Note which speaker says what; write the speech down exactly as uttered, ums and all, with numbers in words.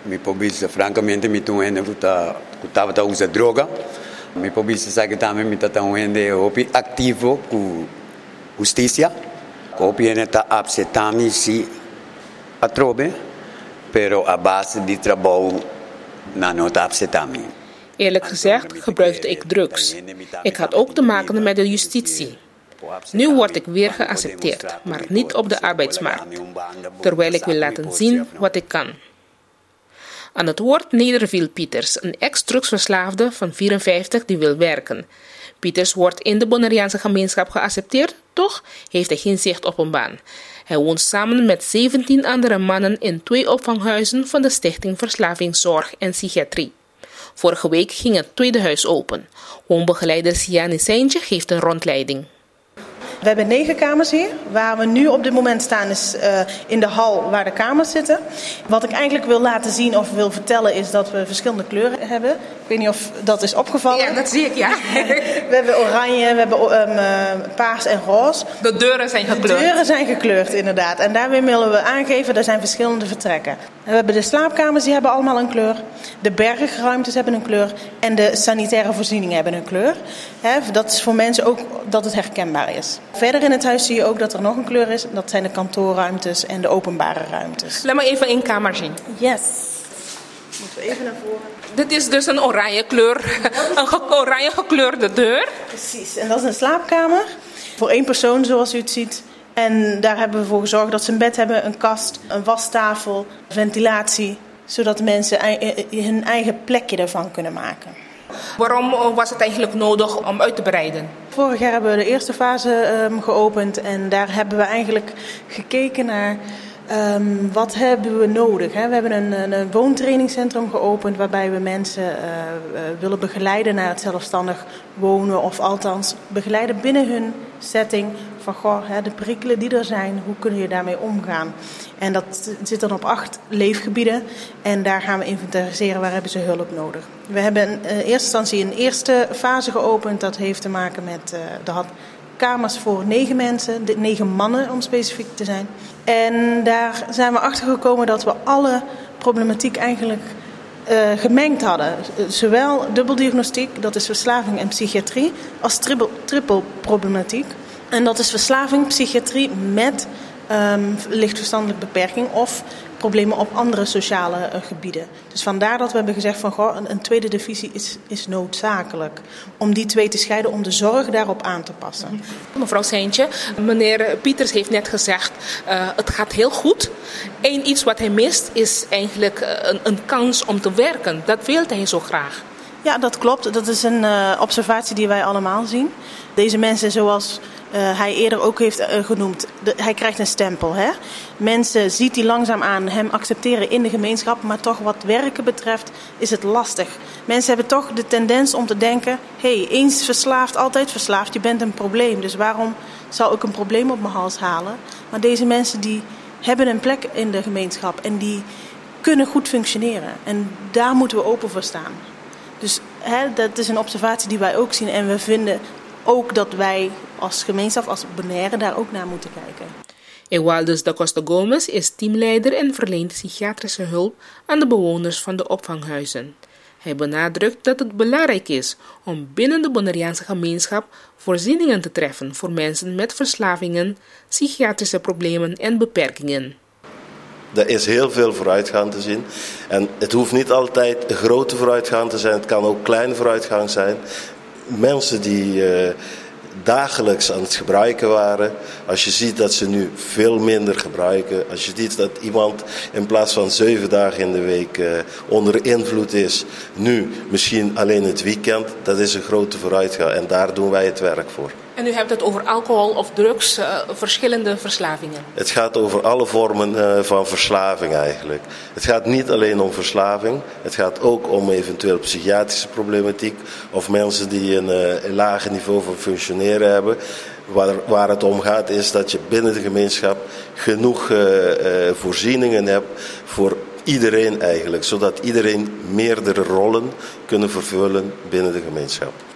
Speaker 1: Mi pobisa francamente mi tu ende kuta kutava ta usa droga. Mi pobisa sabe também mi tata ende opi activo ku justicia. Opi ene ta absetami si atrobe, pero a base di trabalho na nota absetami.
Speaker 2: Eerlijk gezegd gebruikte ik drugs. Ik had ook te maken met de justitie. Nu word ik weer geaccepteerd, maar niet op de arbeidsmarkt, terwijl ik wil laten zien wat ik kan. Aan het woord nederviel Pieters, een ex-drugsverslaafde van vierenvijftig die wil werken. Pieters wordt in de Bonaireaanse gemeenschap geaccepteerd, toch heeft hij geen zicht op een baan. Hij woont samen met zeventien andere mannen in twee opvanghuizen van de Stichting Verslavingszorg en Psychiatrie. Vorige week ging het tweede huis open. Woonbegeleider Siani Seintje geeft een rondleiding.
Speaker 3: We hebben negen kamers hier. Waar we nu op dit moment staan is uh, in de hal waar de kamers zitten. Wat ik eigenlijk wil laten zien of wil vertellen is dat we verschillende kleuren hebben. Ik weet niet of dat is opgevallen.
Speaker 2: Ja, dat zie ik, ja.
Speaker 3: We hebben oranje, we hebben um, uh, paars en roze.
Speaker 2: De deuren zijn gekleurd.
Speaker 3: De deuren zijn gekleurd, inderdaad. En daarmee willen we aangeven, er zijn verschillende vertrekken. We hebben de slaapkamers, die hebben allemaal een kleur. De bergruimtes hebben een kleur. En de sanitaire voorzieningen hebben een kleur. He, dat is voor mensen ook dat het herkenbaar is. Verder in het huis zie je ook dat er nog een kleur is. Dat zijn de kantoorruimtes en de openbare ruimtes.
Speaker 2: Laat me even één kamer zien.
Speaker 3: Yes. Moeten we even naar voren.
Speaker 2: Dit is dus een oranje kleur, een ge- oranje gekleurde deur.
Speaker 3: Precies, en dat is een slaapkamer. Voor één persoon zoals u het ziet. En daar hebben we voor gezorgd dat ze een bed hebben, een kast, een wastafel, ventilatie. Zodat de mensen hun eigen plekje ervan kunnen maken.
Speaker 2: Waarom was het eigenlijk nodig om uit te breiden?
Speaker 3: Vorig jaar hebben we de eerste fase um, geopend en daar hebben we eigenlijk gekeken naar um, wat hebben we nodig. Hè? We hebben een, een, een woontrainingscentrum geopend waarbij we mensen uh, uh, willen begeleiden naar het zelfstandig wonen of althans begeleiden binnen hun setting van goh, hè, de perikelen die er zijn, hoe kun je daarmee omgaan. En dat zit dan op acht leefgebieden en daar gaan we inventariseren waar hebben ze hulp nodig. We hebben in eerste instantie een eerste fase geopend, dat heeft te maken met uh, de had kamers voor negen mensen, negen mannen om specifiek te zijn. En daar zijn we achter gekomen dat we alle problematiek eigenlijk uh, gemengd hadden. Zowel dubbeldiagnostiek, dat is verslaving en psychiatrie, als triple, triple problematiek. En dat is verslaving, psychiatrie met um, licht verstandelijke beperking of problemen op andere sociale uh, gebieden. Dus vandaar dat we hebben gezegd van goh, een, een tweede divisie is, is noodzakelijk. Om die twee te scheiden, om de zorg daarop aan te passen.
Speaker 2: Mevrouw Seintje, meneer Pieters heeft net gezegd, uh, het gaat heel goed. Eén iets wat hij mist is eigenlijk uh, een, een kans om te werken. Dat wil hij zo graag.
Speaker 3: Ja, dat klopt. Dat is een uh, observatie die wij allemaal zien. Deze mensen, zoals uh, hij eerder ook heeft uh, genoemd, de, hij krijgt een stempel. Hè? Mensen ziet hij langzaam aan hem accepteren in de gemeenschap, maar toch wat werken betreft is het lastig. Mensen hebben toch de tendens om te denken, hé, hey, eens verslaafd, altijd verslaafd, je bent een probleem. Dus waarom zou ik een probleem op mijn hals halen? Maar deze mensen die hebben een plek in de gemeenschap en die kunnen goed functioneren. En daar moeten we open voor staan. Dus hè, dat is een observatie die wij ook zien. En we vinden ook dat wij als gemeenschap, als Bonaire, daar ook naar moeten kijken.
Speaker 2: Ewaldus da Costa Gomes is teamleider en verleent psychiatrische hulp aan de bewoners van de opvanghuizen. Hij benadrukt dat het belangrijk is om binnen de Bonaireaanse gemeenschap voorzieningen te treffen voor mensen met verslavingen, psychiatrische problemen en beperkingen.
Speaker 4: Er is heel veel vooruitgang te zien. En het hoeft niet altijd een grote vooruitgang te zijn. Het kan ook kleine vooruitgang zijn. Mensen die uh, dagelijks aan het gebruiken waren. Als je ziet dat ze nu veel minder gebruiken. Als je ziet dat iemand in plaats van zeven dagen in de week uh, onder invloed is. Nu misschien alleen het weekend. Dat is een grote vooruitgang. En daar doen wij het werk voor.
Speaker 2: En u hebt het over alcohol of drugs, uh, verschillende verslavingen.
Speaker 4: Het gaat over alle vormen uh, van verslaving eigenlijk. Het gaat niet alleen om verslaving. Het gaat ook om eventueel psychiatrische problematiek. Of mensen die een, uh, een lager niveau van functioneren hebben. Waar, waar het om gaat is dat je binnen de gemeenschap genoeg uh, uh, voorzieningen hebt voor iedereen eigenlijk. Zodat iedereen meerdere rollen kunnen vervullen binnen de gemeenschap.